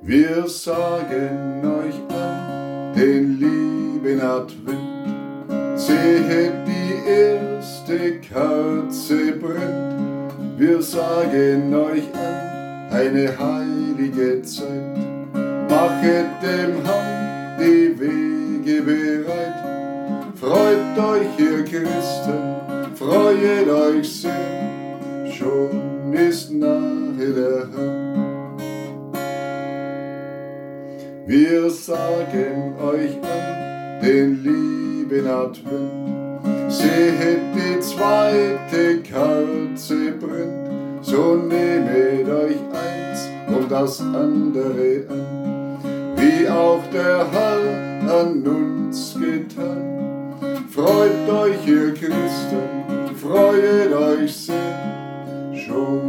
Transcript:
Wir sagen euch an den lieben Advent. Sehet, die erste Kerze brennt. Wir sagen euch an, eine heilige Zeit. Machet dem Herrn die Wege bereit. Freut euch, ihr Christen, freuet euch sehr, schon ist nahe der Herr. Wir sagen euch an den lieben Advent. Sehet, die zweite Kerze brennt. So nehmet euch eins und das andere an, wie auch der Herr an uns getan. Freut euch, ihr Christen, freuet euch sehr, schon